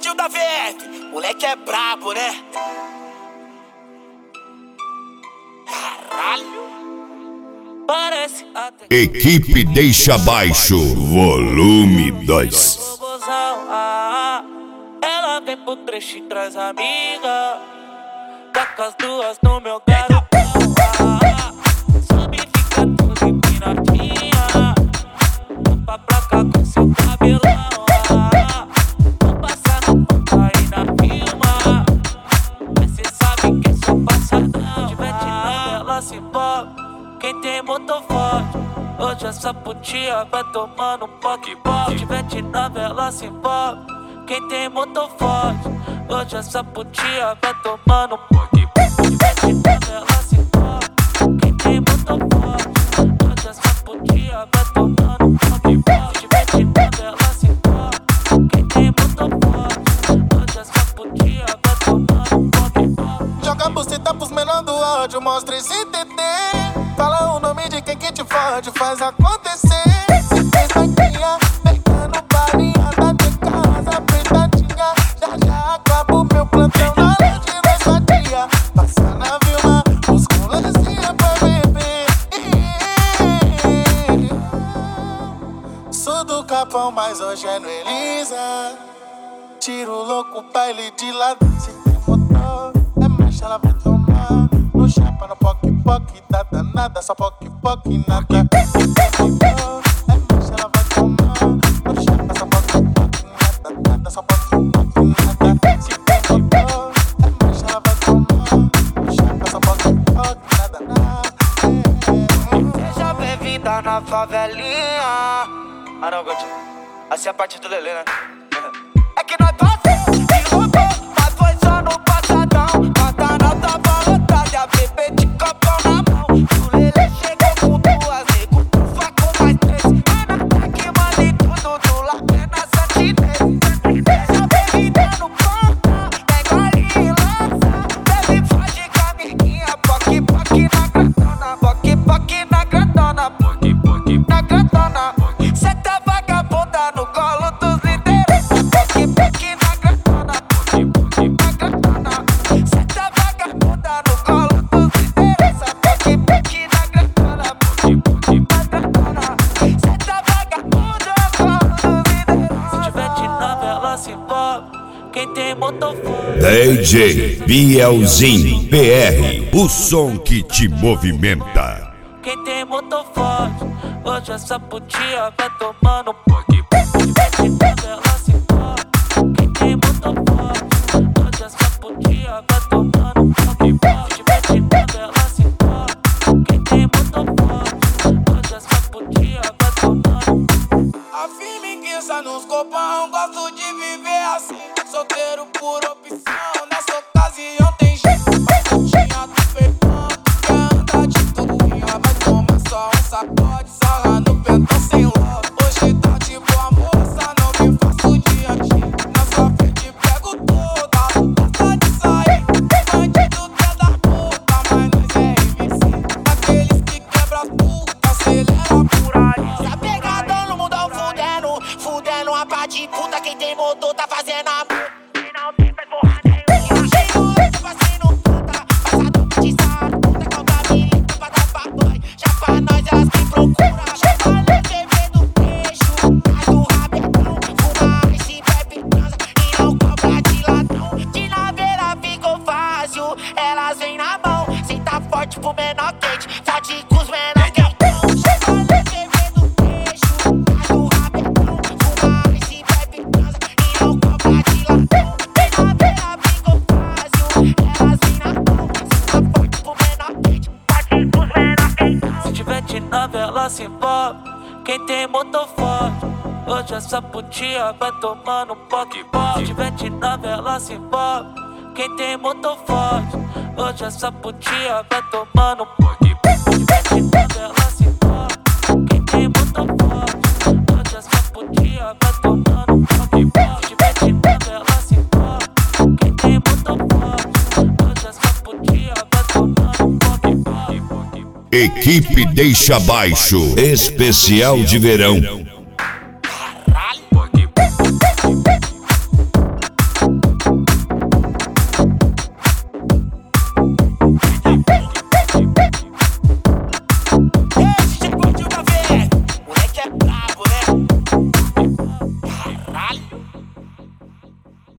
Ronaldinho da VF, moleque é brabo, né? Caralho. Parece até... Equipe Deixa Baixo, volume 2. Ela vem pro trecho e traz amiga. Tá com as duas no meu garotão. Sobe e fica tudo empinadinha. Pra placa com seu cabelão. Vou passar no ponto aí na firma. Mas cê sabe que sou passadão. Diverte na ela se envolve. Quem tem motor forte, hoje essa putinha vai tomando poque-poque. Diverte na vela se envolve. Quem tem motor forte, hoje essa putinha vai tomando poque-poque. Diverte na vela se envolve. Quem tem motor forte, hoje essa putinha vai tomando poque-poque. Diverte na vela se envolve. Quem tem motor forte, hoje essa putinha vai tomando poque-poque. Joga a buceta pros menor do áudio, mostra esse TT. Fala o nome de quem que te fode, faz acontecer. Se fez vaquinha, pegando balinha, anda de casa apertadinha. Já acabo meu plantão na noite da sua tia. Passa na Vilma, os colezinha pra beber. Sou do Capão, mas hoje é no Elisa. Tiro louco, baile de lado. Se tem motor, é marcha, ela vai tomar. No chapa, no poque-poque, dá danada, só poque-poque, nada. É marcha, ela vai tomar. No chapa, só poque-poque, nada, só poque-poque, nada. Se tem motor, é marcha, ela vai tomar. No chapa, só poque-poque, nada. Seja bem-vinda na favelinha. Ah não, Gotti, assim é a parte do Lelê, né? É que nós passou e roubou, mas foi só no passadão. Mata na tua lotada, bebê de copão na mão. O Lelê chegou com duas, nego, ufa com mais três. Ana que manda em tudo, do lado é na santinês. Deixa bebida no ponta, pega ali e lança. Bebe foge com a amiguinha, poque-poque na gratona. Poque-poque na gratona, poque-poque na gratona. Cê tá vagabunda no colo dos lideranças. Poque-poque na gratona, poque-poque na gratona. Cê tá vagabunda no colo dos lideranças. Poque-poque na gratona, poque-poque na gratona. Cê tá vagabunda no colo dos lideranças. Se tiver na vela se envolve. Quem tem motor forte. DJ Bielzinho PR, o som que te movimenta. Quem tem motor forte, hoje essa putinha vai tomando poque-poque. Diverte na vela se envolve. Quem tem motor forte, hoje essa putinha vai tomando poque-poque. Diverte na vela se envolve. Quem tem motor forte, hoje essa putinha vai tomando. A firmiguiça nos copão, gosto de viver assim. Solteiro por opção, nessa ocasião tem jeito. Mas putinha do peitão, quer andar de tuinha, vai tomar só um sacode, sarra no pentão sem love. Hoje tá de boa moça, não me faço de anti. Na sua frente pego toda, gosta de sair. Bandido quer da puta, mas nós é MC. Daqueles que quebra as putas, acelera por aí. Tá pegadão no mundão fudendo a pá de puta. Quem tem motor tá fazendo a elas vêm na mão, senta forte pro menor quente, fode com os menor quentão. Chega levando queixo, cai do rabetão. Fuma e bebe, transa e não cobra de latão. Vem na beira, ficou fácil, elas vêm na mão, senta forte pro menor quente, fode com os menor quentão. Se tiver na vela se envolve, quem tem motor forte, hoje essa putinha vai tomando poque-poque. Se tiver na vela se envolve. Quem tem motor forte, hoje essa putinha vai tomando poque-poque. Diverte na vela se envolve. Quem tem motor forte, hoje essa putinha vai tomando poque-poque. Diverte na vela se envolve. Quem tem motor forte, hoje essa putinha vai tomando poque-poque. Equipe Deixa Baixo, especial de verão.